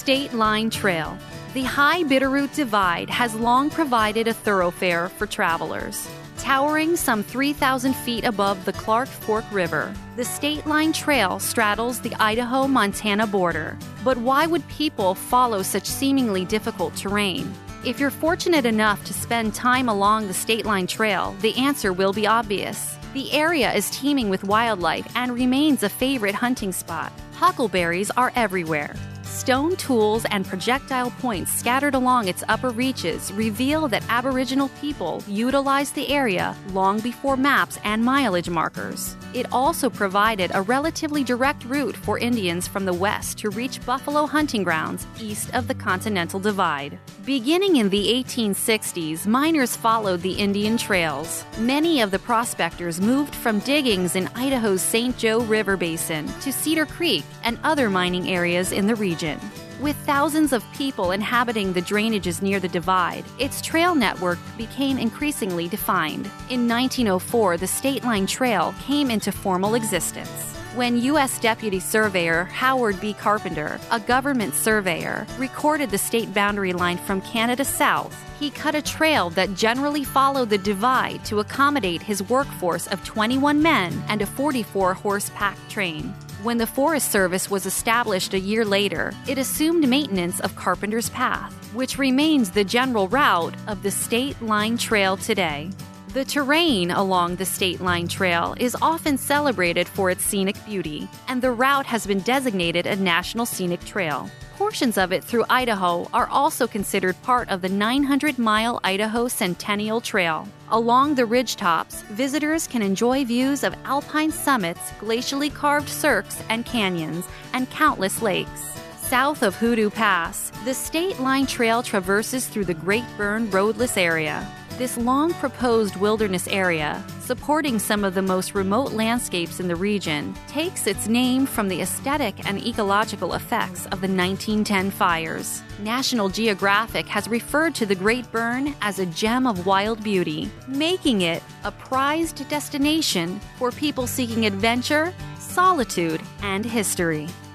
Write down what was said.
State Line Trail. The High Bitterroot Divide has long provided a thoroughfare for travelers. Towering some 3,000 feet above the Clark Fork River, the State Line Trail straddles the Idaho-Montana border. But why would people follow such seemingly difficult terrain? If you're fortunate enough to spend time along the State Line Trail, the answer will be obvious. The area is teeming with wildlife and remains a favorite hunting spot. Huckleberries are everywhere. Stone tools and projectile points scattered along its upper reaches reveal that Aboriginal people utilized the area long before maps and mileage markers. It also provided a relatively direct route for Indians from the west to reach buffalo hunting grounds east of the Continental Divide. Beginning in the 1860s, miners followed the Indian trails. Many of the prospectors moved from diggings in Idaho's St. Joe River Basin to Cedar Creek and other mining areas in the region. With thousands of people inhabiting the drainages near the divide, its trail network became increasingly defined. In 1904, the State Line Trail came into formal existence when U.S. Deputy Surveyor Howard B. Carpenter, a government surveyor, recorded the state boundary line from Canada south. He cut a trail that generally followed the divide to accommodate his workforce of 21 men and a 44-horse pack train. When the Forest Service was established a year later, it assumed maintenance of Carpenter's Path, which remains the general route of the State Line Trail today. The terrain along the State Line Trail is often celebrated for its scenic beauty, and the route has been designated a National Scenic Trail. Portions of it through Idaho are also considered part of the 900-mile Idaho Centennial Trail. Along the ridgetops, visitors can enjoy views of alpine summits, glacially carved cirques and canyons, and countless lakes. South of Hoodoo Pass, the State Line Trail traverses through the Great Burn roadless area. This long-proposed wilderness area, supporting some of the most remote landscapes in the region, takes its name from the aesthetic and ecological effects of the 1910 fires. National Geographic has referred to the Great Burn as a gem of wild beauty, making it a prized destination for people seeking adventure, solitude, and history.